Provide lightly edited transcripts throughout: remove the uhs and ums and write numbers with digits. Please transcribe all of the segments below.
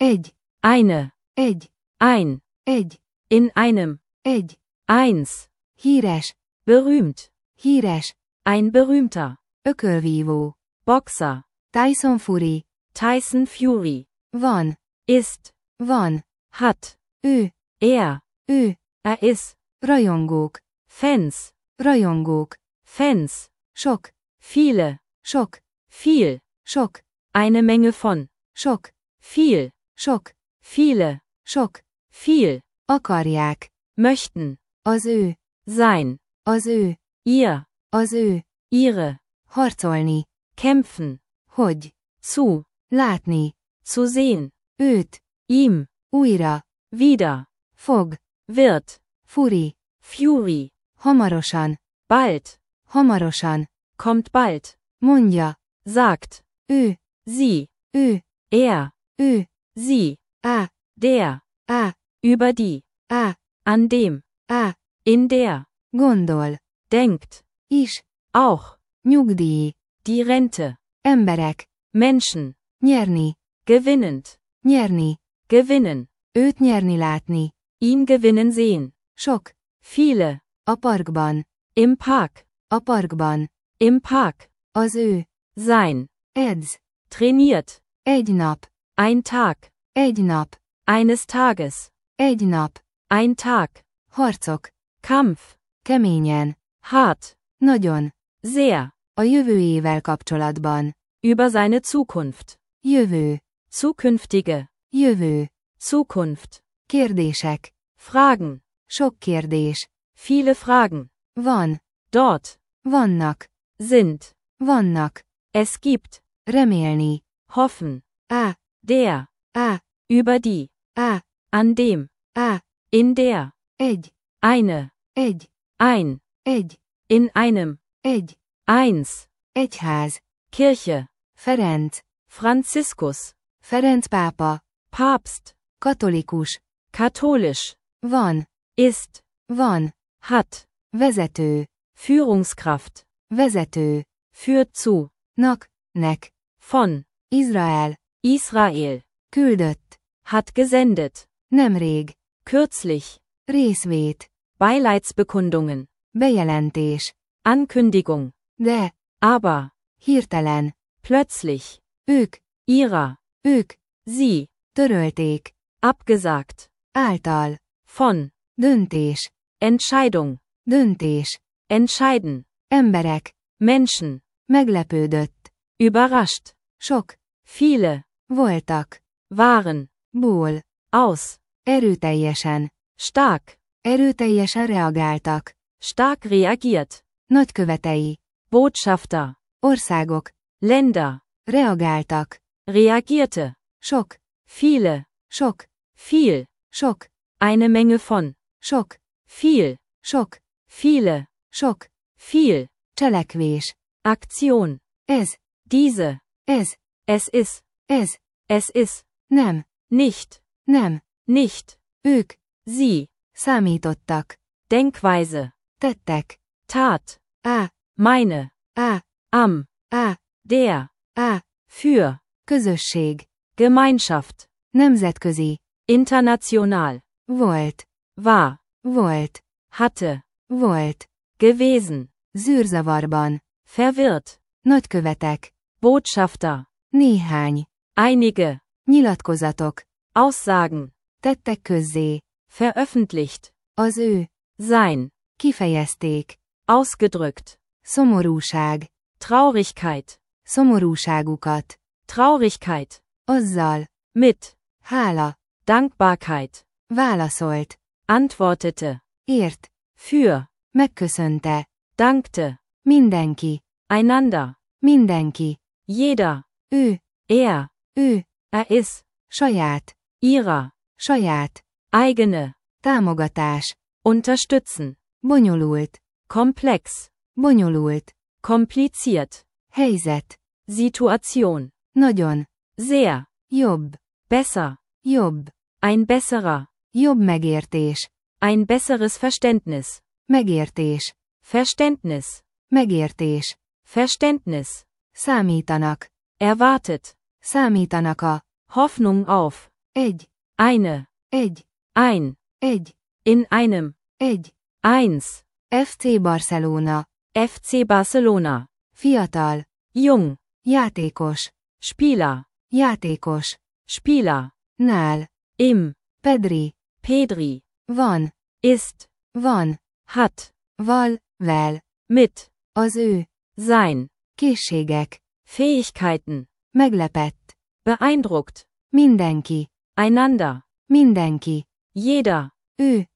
Egy. Eine. Egy. Ein. Egy. In einem. Egy. Eins. Híres. Berühmt. Híres. Ein berühmter. Ökölvívó. Boxer. Tyson Fury. Tyson Fury. Van. Ist. Van. Hat. Ő. Er ist. Rajongók. Fans. Rajongók. Fans. Sok. Viele. Sok. Viel. Sok. Eine Menge von. Sok. Viel. Sok. Viele. Sok. Viel. Akarják. Möchten. Az ő. Sein. Az ő. Ihr. Az ő. Ihre. Harcolni. Kämpfen. Hogy. Zu. Látni. Zu sehen. Őt. Ihm. Újra. Wieder. Fog. Wird. Fury. Fury. Hamarosan. Bald. Hamarosan. Kommt bald. Mondja. Sagt. Ő. Sie. Ő. Er. Ő. Sie. Á. Der. Á. Über die. Á. An dem. Á. In der. Gondol. Denkt. Is. Auch. Nyugdíj. Die Rente. Emberek. Menschen. Nyerni. Gewinnend. Nyerni. Gewinnen. Őt nyerni látni. Ihn gewinnen sehen. Sok. Viele. A parkban. Im Park. A parkban. Im Park. Az ő. Sein. Edz. Trainiert. Egy nap. Ein Tag. Egy nap. Eines Tages. Egy nap. Ein Tag. Harcok. Kampf. Keményen. Hart. Nagyon. Sehr. A jövőjével kapcsolatban. Über seine Zukunft. Jövő. Zukünftige. Jövő. Zukunft. Kérdések. Fragen. Sok kérdés. Viele Fragen. Van. Dort. Vannak. Sind. Vannak. Es gibt. Remélni. Hoffen. Á. Der. Á. Über die. Á. An dem. Á. In der. Egy. Eine. Egy. Ein. Egy. In einem. Egy. Eins. Egyház. Kirche. Ferenc. Franziskus. Ferenc pápa. Papst. Katolikus. Katholisch. Van. Ist. Van. Hat. Vezető. Führungskraft. Vezető. Führt zu. Nak. Nek. Von. Izrael. Israel. Küldött. Hat gesendet. Nemrég. Kürzlich. Részvét. Beileidsbekundungen. Bejelentés. Ankündigung. De. Aber. Hirtelen. Plötzlich. Ők. Ihrer. Ők. Sie. Törölték. Abgesagt. Által. Von. Döntés. Entscheidung. Döntés. Entscheiden. Emberek. Menschen. Meglepődött. Überrascht. Sok. Viele. Voltak. Waren. Ból. Aus. Erőteljesen. Stark. Erőteljesen reagáltak. Stark reagiert. Nagykövetei. Botschafter. Országok. Länder. Reagáltak. Reagierte. Sok. Viele. Sok. Viel. Sok. Eine Menge von. Sok. Viel. Sok. Viele. Sok. Viel. Cselekvés. Aktion. Ez. Diese. Ez. Es ist. Ez. Es ist. Nem. Nicht. Nem. Nicht. Ők. Sie. Számítottak. Denkweise. Tettek. Tat. Á. Meine. Á. Am. Á. Der. Á. Für. Közösség. Gemeinschaft. Nemzetközi. International. Volt. War. Volt. Hatte. Volt. Gewesen. Zűrzavarban. Verwirrt. Nagykövetek. Botschafter. Néhány. Einige. Nyilatkozatok. Aussagen. Tettek közzé. Veröffentlicht. Az ő. Sein. Kifejezték. Ausgedrückt. Szomorúság. Traurigkeit. Szomorúságukat. Traurigkeit. Azzal. Mit. Hála. Dankbarkeit. Válaszolt. Antwortete. Ért. Für. Megköszönte. Dankte. Mindenki. Einander. Mindenki. Jeder. Ő. Er. Ő. Ist. Saját. Ihrer. Saját. Eigene. Támogatás. Unterstützen. Bonyolult. Komplex. Bonyolult. Kompliziert. Helyzet. Situation. Nagyon. Sehr. Jobb. Besser. Jobb. Ein besserer. Jobb megértés. Ein besseres Verständnis. Megértés. Verständnis. Megértés. Verständnis. Számítanak. Erwartet. Számítanak a. Hoffnung auf. egy, eine, egy, ein, egy, in einem, egy, eins, FC Barcelona, FC Barcelona, fiatal, jung, játékos, Spieler, játékos, Spieler, nál, im, Pedri, Pedri, van, ist, van, hat, val, vel, mit, az ő, sein, készségek, Fähigkeiten, meglepett, beeindruckt, mindenki, einander, mindenki, jeder, ő,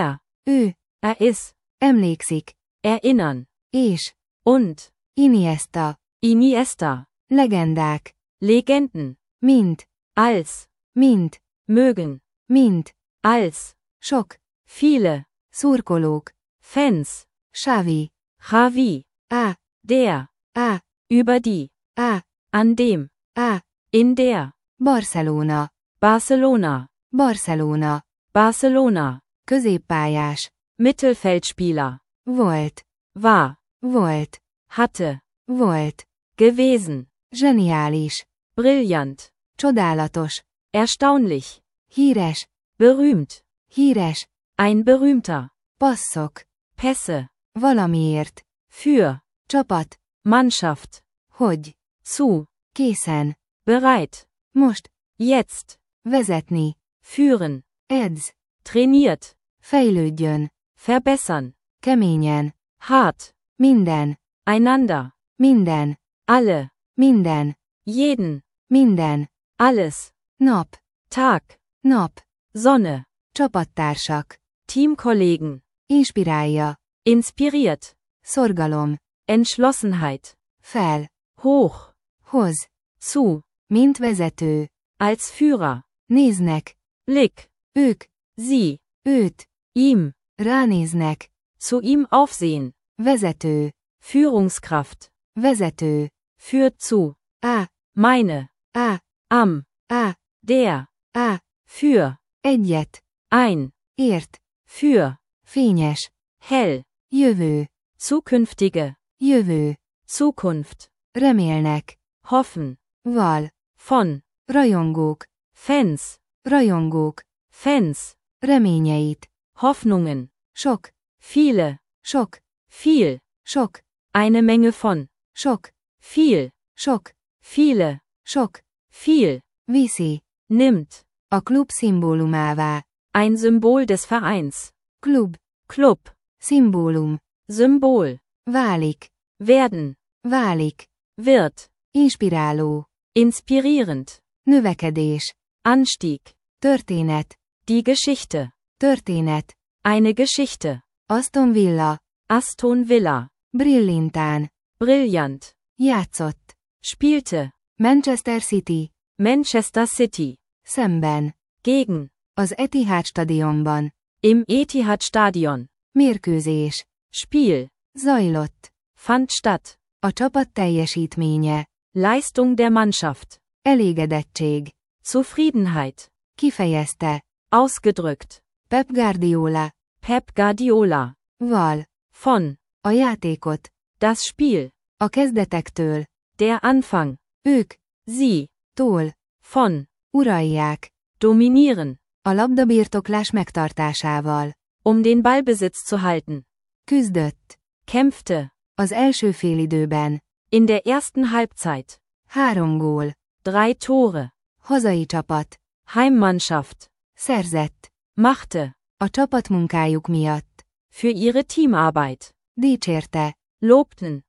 er ist, emlékszik, erinnern, és, und, Iniesta, Iniesta, legendák, Legenden, mint, als, mint, mögen, mint, als, sok, viele, szurkolók, Fans, Xavi, Javi, á, der, á, über die, á, an dem, á, in der, Barcelona, Barcelona, Barcelona, Barcelona, középpályás, Mittelfeldspieler, volt, war, volt, hatte, volt, gewesen, zseniális, brillant, csodálatos, erstaunlich, híres, berühmt, híres, ein berühmter, passzok, Pässe, valamiért, für, csapat, Mannschaft, hogy, zu, készen, bereit, most, jetzt, vezetni, führen, edz, trainiert, fejlődjön, verbessern, keményen, hart, minden, einander, minden, alle, minden, jeden, minden, alles, nap, Tag, nap, Sonne, csapattársak, Teamkollegen, inspirálja, inspiriert, szorgalom, Entschlossenheit, fel, hoch, hoz, zu, mint vezető, als Führer, néznek, Blick, ők, sie, őt, ihm, ránéznek, zu ihm aufsehen, vezető, Führungskraft, vezető, führt zu, á, meine, á, am, á, der, á, für, egyet, ein, ért, für, fényes, hell, jövő, zukünftige, jövő, Zukunft, remélnek, hoffen, val, von, rajongók, Fans, rajongók, Fans, reményeit, Hoffnungen, sok, viele, sok, viel, sok, eine Menge von, sok, viel, sok, viele, sok, viel, viszi, nimmt, a klub szimbólumává, ein Symbol des Vereins, klub, Club, szimbólum, Symbol, válik, werden, válik, wird, inspiráló, inspirierend, növekedés, Anstieg, történet, die Geschichte, történet, eine Geschichte, Aston Villa, Aston Villa, brillintán, brillant, játszott, spielte, Manchester City, Manchester City, szemben, gegen, az Etihad stadionban, im Etihad Stadion, mérkőzés, Spiel, zajlott, fand statt, a csapat teljesítménye, Leistung der Mannschaft, elégedettség, Zufriedenheit, kifejezte, ausgedrückt, Pep Guardiola, Pep Guardiola, val, von, a játékot, das Spiel, a kezdetektől, der Anfang, ők, sie, tól, von, uralják, dominieren, a labdabirtoklás megtartásával, den Ballbesitz zu halten, küzdött, kämpfte, az első félidőben, in der ersten Halbzeit, 3 gól, 3 Tore, hazai csapat, Heimmannschaft, szerzett, machte, a csapatmunkájuk miatt, für ihre Teamarbeit, dicsérte, lobten,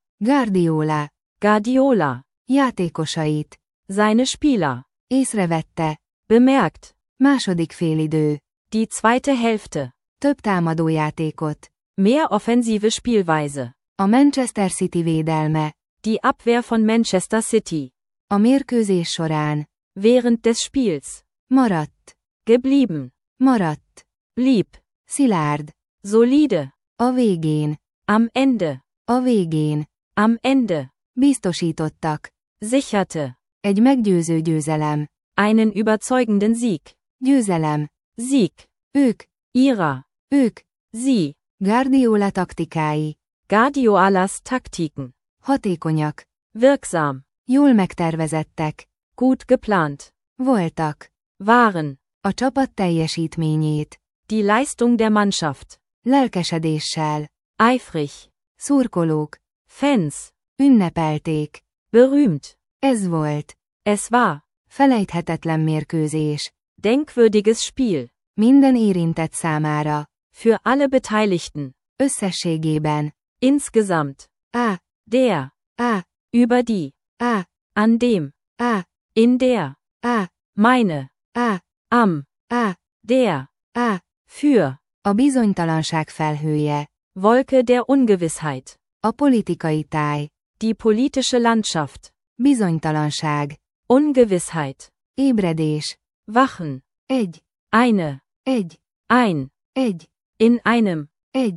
Guardiola, játékosait, seine Spieler, észrevette, bemerkt, második félidő, die zweite Hälfte, több támadójátékot, mehr offensive Spielweise, a Manchester City védelme, die Abwehr von Manchester City, a mérkőzés során, während des Spiels, maradt, geblieben, maradt, blieb, szilárd, solide, a végén, am Ende, a végén, am Ende, biztosítottak, sicherte, egy meggyőző győzelem, einen überzeugenden Sieg, győzelem, Sieg, ők, ihrer, sie, Guardiola taktikái, Guardiolas Taktiken, hatékonyak, wirksam, jól megtervezettek, gut geplant, voltak, Waren. A csapat teljesítményét. Die Leistung der Mannschaft. Lelkesedéssel. Eifrig. Szurkolók. Fans. Ünnepelték. Berühmt. Ez volt. Es war. Felejthetetlen mérkőzés. Denkwürdiges Spiel. Minden érintett számára. Für alle Beteiligten. Összességében. Insgesamt. Der. Über die. An dem. In der. Meine. Am. Der. Für. A bizonytalanság felhője. Wolke der Ungewissheit. A politikai táj. Die politische Landschaft. Bizonytalanság. Ungewissheit. Ébredés. Wachen. Egy. Eine. Ein. In einem.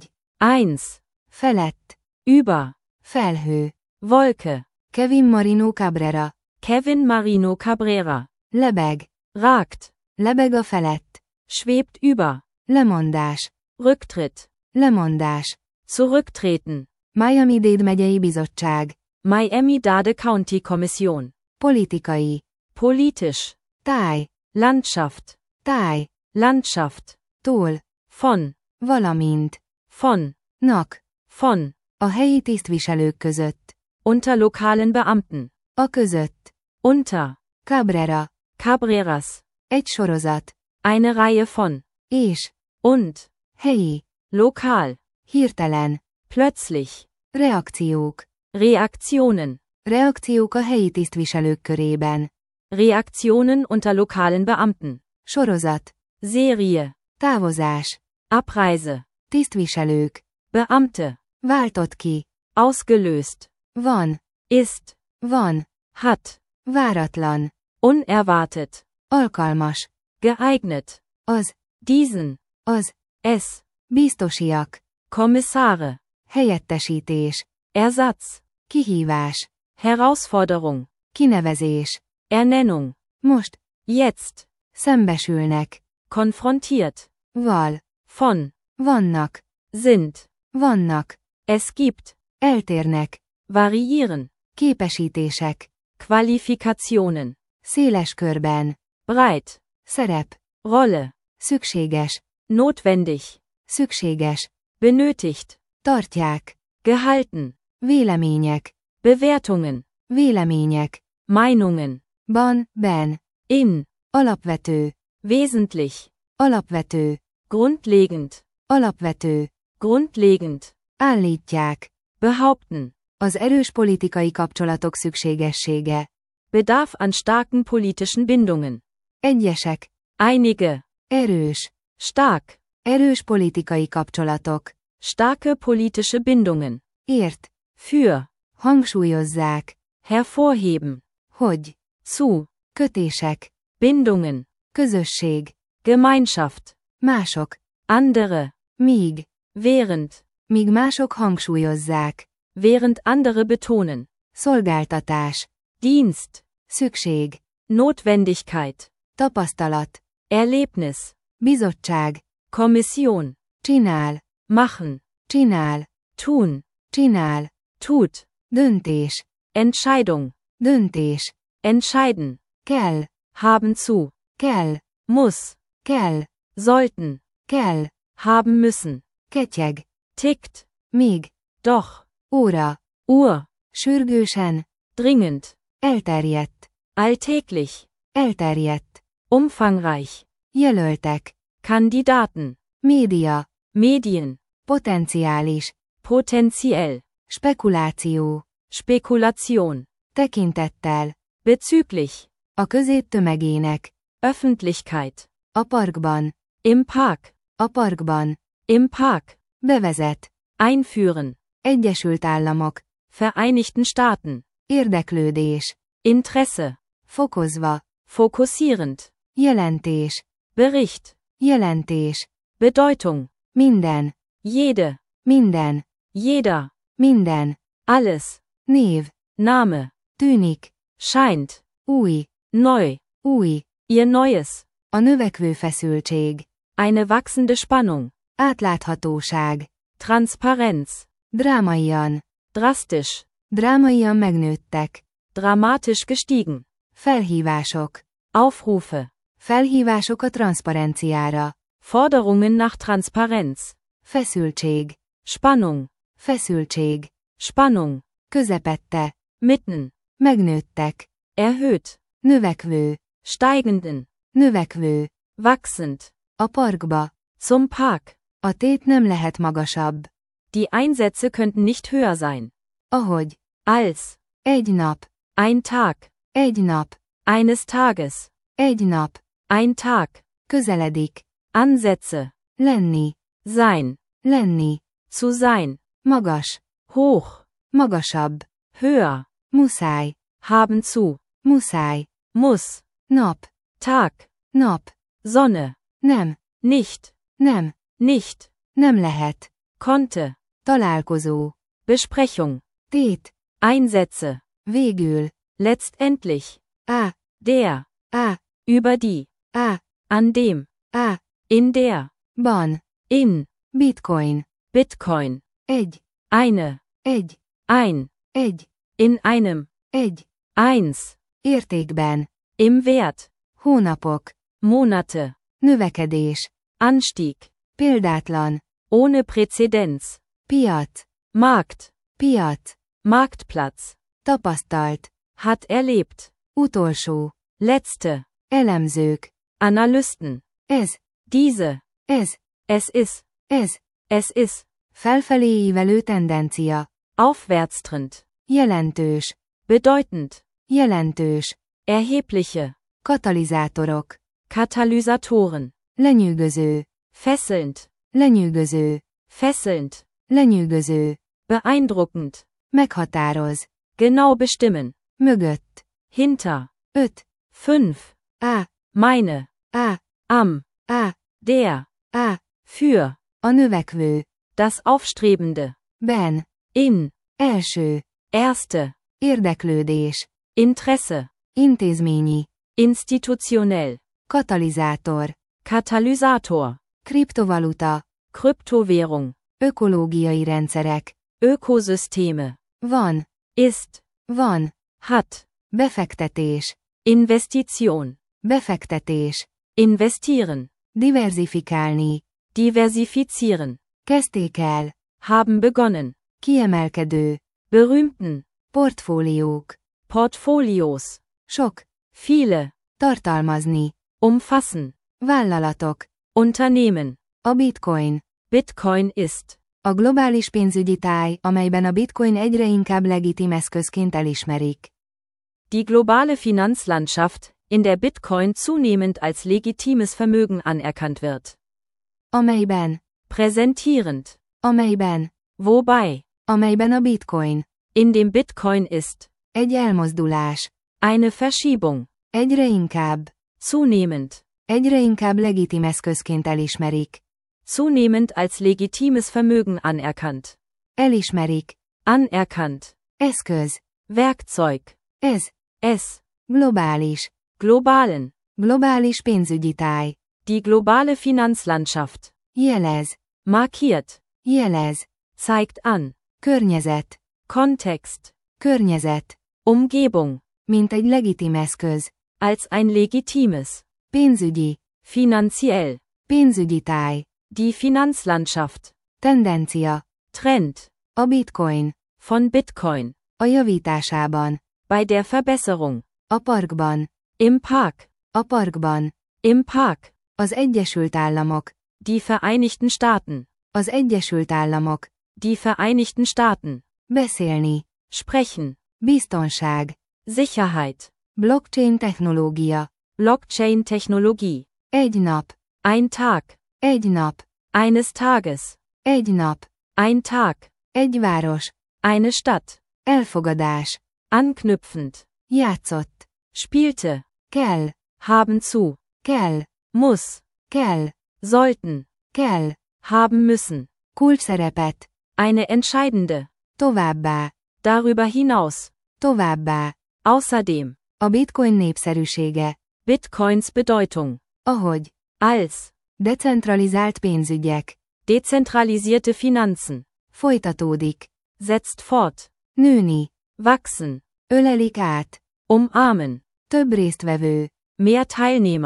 Eins. Felett. Über. Felhő. Wolke. Kevin Marino Cabrera. Kevin Marino Cabrera. Lebeg. Ragt. Lebeg a felett. Schwebt über. Lemondás. Rücktritt. Lemondás. Zurücktreten. Miami-Dade megyei bizottság. Miami-Dade County Kommission. Politikai. Politisch. Táj. Landschaft. Táj. Landschaft. Tól. Von. Valamint. Von. Nak. Von. A helyi tisztviselők között. Unter lokalen Beamten. A között. Unter. Cabrera. Cabreras. Egy sorozat. Eine Reihe von. És. Und. Helyi. Lokal. Hirtelen. Plötzlich. Reakciók. Reaktionen. Reakciók a helyi tisztviselők körében. Reaktionen unter lokalen Beamten. Sorozat. Serie. Távozás. Abreise. Tisztviselők. Beamte. Váltott ki. Ausgelöst. Van. Ist. Van. Hat. Váratlan. Unerwartet. Alkalmas. Geeignet. Az. Diesen. Az. Es. Biztosiak. Kommissare. Helyettesítés. Ersatz. Kihívás. Herausforderung. Kinevezés. Ernennung. Most. Jetzt. Szembesülnek. Konfrontiert. Val. Von. Vannak. Sind. Vannak. Es gibt. Eltérnek. Variieren. Képesítések. Qualifikationen. Széles körben. Breit. Szerep. Rolle. Szükséges. Notwendig. Szükséges. Benötigt. Tartják. Gehalten. Vélemények. Bewertungen. Vélemények. Meinungen. Ben. In. Alapvető. Wesentlich. Alapvető. Grundlegend. Alapvető. Grundlegend. Állítják. Behaupten. Az erős politikai kapcsolatok szükségessége. Bedarf an starken politischen Bindungen. Egyesek. Einige. Erős. Stark. Erős politikai kapcsolatok. Starke politische Bindungen. Ért. Für. Hangsúlyozzák. Hervorheben. Hogy. Zu. Kötések. Bindungen. Közösség. Gemeinschaft. Mások. Andere. Míg. Während. Míg mások hangsúlyozzák. Während andere betonen. Szolgáltatás. Dienst. Szükség. Notwendigkeit. Tapasztalat. Erlebnis. Bizottság. Kommission. Csinál. Machen. Csinál. Tun. Csinál. Tut. Döntés. Entscheidung. Döntés. Entscheiden. Kell. Haben zu. Kell. Muss. Kell. Sollten. Kell. Haben müssen. Ketyeg. Tickt. Még. Doch. Óra. Uhr. Sürgősen. Dringend. Elterjedt. Alltäglich. Elterjedt. Umfangreich. Jelöltek. Kandidaten. Média. Medien. Potenciális. Potentiell. Spekuláció. Spekulation. Tekintettel. Bezüglich. A közép tömegének. Öffentlichkeit. A parkban. Im Park. A parkban. Im Park. Bevezet. Einführen. Egyesült Államok. Vereinigten Staaten. Érdeklődés. Interesse. Fokozva. Fokussierend. Jelentés. Bericht. Jelentés. Bedeutung. Minden. Jede. Minden. Jeder. Minden. Alles. Név. Name. Tűnik. Scheint. Új. Neu. Új. Ihr Neues. A növekvő feszültség. Eine wachsende Spannung. Átláthatóság. Transparenz. Drámaian. Drastisch. Drámaian megnőttek. Dramatisch gestiegen. Felhívások. Aufrufe. Felhívások a transzparenciára. Forderungen nach Transparenz. Feszültség. Spannung. Feszültség. Spannung. Közepette. Mitten. Megnőttek. Erhöht. Növekvő. Steigenden. Növekvő. Wachsend. A parkba. Zum Park. A tét nem lehet magasabb. Die Einsätze könnten nicht höher sein. Ahogy. Als. Egy nap. Ein Tag. Egy nap. Eines Tages. Egy nap. Ein Tag. Közeledik. Ansätze. Lenni. Sein. Lenni. Zu sein. Magas. Hoch. Magasabb. Höher. Muszáj. Haben zu. Muszáj. Muss. Nap. Tag. Nap. Sonne. Nem. Nicht. Nem. Nicht. Nem lehet. Konnte. Találkozó. Besprechung. Tét. Einsätze. Végül. Letztendlich. A. Der. A. Über die. A. An dem. A. In der. Ban. In. Bitcoin. Bitcoin. Egy. Eine. Egy. Ein. Egy. In einem. Egy. Eins. Értékben. Im Wert. Hónapok. Monate. Növekedés. Anstieg. Példátlan. Ohne Präzedenz. Piac. Markt. Piac. Marktplatz. Tapasztalt. Hat erlebt. Utolsó. Letzte. Elemzők. Analysten. Ez. Diese. Ez. Es ist. Ez. Es ist. Felfelé ívelő tendencia. Aufwärtstrend. Jelentős. Bedeutend. Jelentős. Erhebliche. Katalizátorok. Katalysatoren. Lenyűgöző. Fesselnd. Lenyűgöző. Fesselnd. Lenyűgöző. Beeindruckend. Meghatároz. Genau bestimmen. Mögött. Hinter. 5. 5. A. Meine. A. Am. A. Der. A. Für. A növekvő. Das Aufstrebende. Ben. In. Első. Erste. Érdeklődés. Interesse. Intézményi. Institutionell. Katalizátor. Katalysator. Kriptovaluta. Kryptowährung. Ökológiai rendszerek. Ökosysteme. Van. Ist. Van. Hat. Befektetés. Investition. Befektetés. Investieren. Diverzifikálni. Diversifizieren. Kezdték el. Haben begonnen. Kiemelkedő. Berühmten. Portfóliók. Portfolios. Sok. Viele. Tartalmazni. Umfassen. Vállalatok. Unternehmen. A bitcoin. Bitcoin ist. A globális pénzügyi táj, amelyben a bitcoin egyre inkább legitim eszközként elismerik. Die globale Finanzlandschaft, in der Bitcoin zunehmend als legitimes Vermögen anerkannt wird. Amelyben. Präsentierend. Amelyben. Wobei. Amelyben a bitcoin. In dem Bitcoin ist. Egy elmozdulás. Eine Verschiebung. Egyre inkább. Zunehmend. Egyre inkább legitim eszközként elismerik. Zunehmend als legitimes Vermögen anerkannt. Elismerik. Anerkannt. Eszköz. Werkzeug. Ez. Es. Globális. Globalen. Globális pénzügyi táj. Die globale Finanzlandschaft. Jelez. Markiert. Jelez. Zeigt an. Környezet. Kontext. Környezet. Umgebung. Mint egy legitim eszköz. Als ein legitimes. Pénzügyi. Finanziell. Pénzügyi táj. Die Finanzlandschaft. Tendencia. Trend. A bitcoin. Von Bitcoin. A javításában. Bei der Verbesserung. A parkban. Im Park. A parkban. Im Park. Az Egyesült Államok. Die Vereinigten Staaten. Az Egyesült Államok. Die Vereinigten Staaten. Beszélni. Sprechen. Biztonság. Sicherheit. Blockchain technológia. Blockchain-Technologie. Egy nap. Ein Tag. Egy nap. Eines Tages. Egy nap. Ein Tag. Egy város. Eine Stadt. Elfogadás. Anknüpfend. Játszott. Spielte. Kell. Haben zu. Kell. Muss. Kell. Sollten. Kell. Haben müssen. Kulcsszerepet. Eine entscheidende. Továbbá. Darüber hinaus. Továbbá. Außerdem. A bitcoin népszerűsége. Bitcoins Bedeutung. Ahogy. Als. Decentralizált pénzügyek. Dezentralisierte Finanzen. Folytatódik. Setzt fort. Nőni. Wachsen. Ölelik át. Umarmen. Több résztvevő. Mehr Teilnehmer.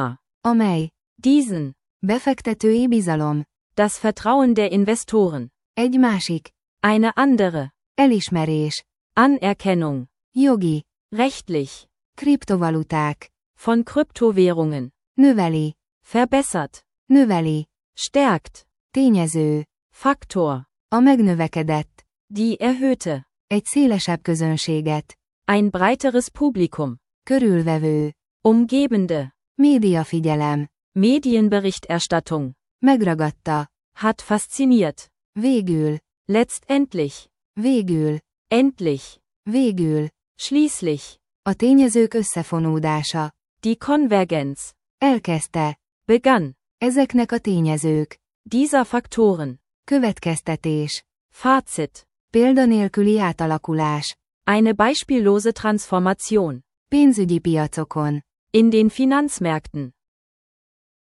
amely diesen, befektetői bizalom, das Vertrauen der Investoren, egy másik, eine andere, elismerés, Anerkennung, jogi, rechtlich, kriptovaluták, von Kryptowährungen, növeli, verbessert, növeli, stärkt, tényező, Faktor, a megnövekedett, die erhöhte, egy szélesebb közönséget, ein breiteres Publikum, körülvevő, umgebende, médiafigyelem, Medienberichterstattung, megragadta, hat fasziniert, végül, letztendlich, végül, endlich, végül, schließlich, a tényezők összefonódása, die Konvergenz, elkezdte, begann, ezeknek a tényezők, dieser Faktoren, következtetés, Fazit, példanélküli átalakulás, eine beispiellose Transformation, pénzügyi piacokon, in den Finanzmärkten,